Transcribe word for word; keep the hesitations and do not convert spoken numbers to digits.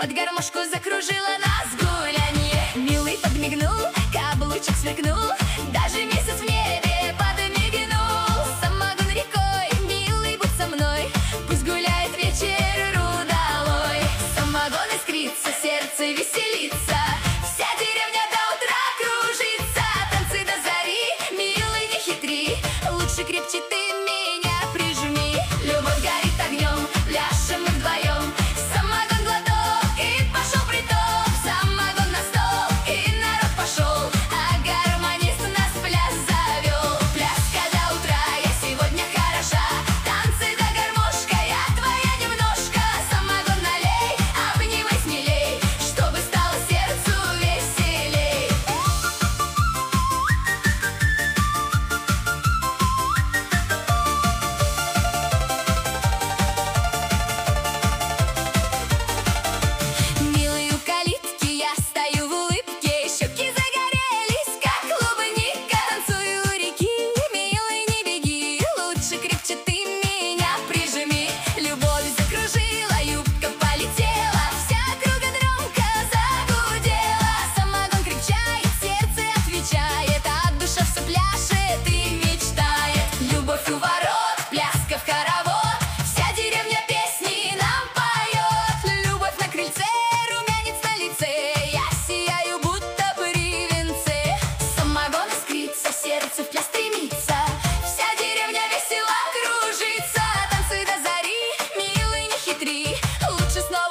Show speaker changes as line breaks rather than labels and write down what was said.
под гармошку закружила нас гулянье. Милый подмигнул, каблучок сверкнул, даже месяц в небе подмигнул. Самогон рекой, милый, будь со мной, пусть гуляет вечер удалой. Самогон искрится, сердце веселится, вся деревня до утра кружится. Танцы до зари, милый, не хитри, лучше крепче ты меня прижми. Любовь горит огнем, пляшем мы вдвоем. Самогон глоток и пошел приток. Самогон на стол и народ пошел, а гармонист нас в пляс завел. Пляска до утра, я сегодня хороша, танцы да гармошка, я твоя немножко. Самогон налей, обнимай смелей, чтобы стало сердцу веселей. Милый, у калитки я стою в улыбке, щеки загорелись, как клубника. Танцую у реки, милый, не беги, лучше крепче ты меня прижми. Любовь закружила, юбка полетела, вся округа громко загудела. Самогон крепчает, сердце отвечает, а душа все пляшет и мечтает. Любовь у ворот, пляска в хоровод, вся деревня песни нам поет. Любовь на крыльце, румянец на лице, я сияю, будто при венце. Самогон искрится, сердце в пляс стремится, вся деревня весело кружится. Танцы до зари, милый, не хитри, лучше снова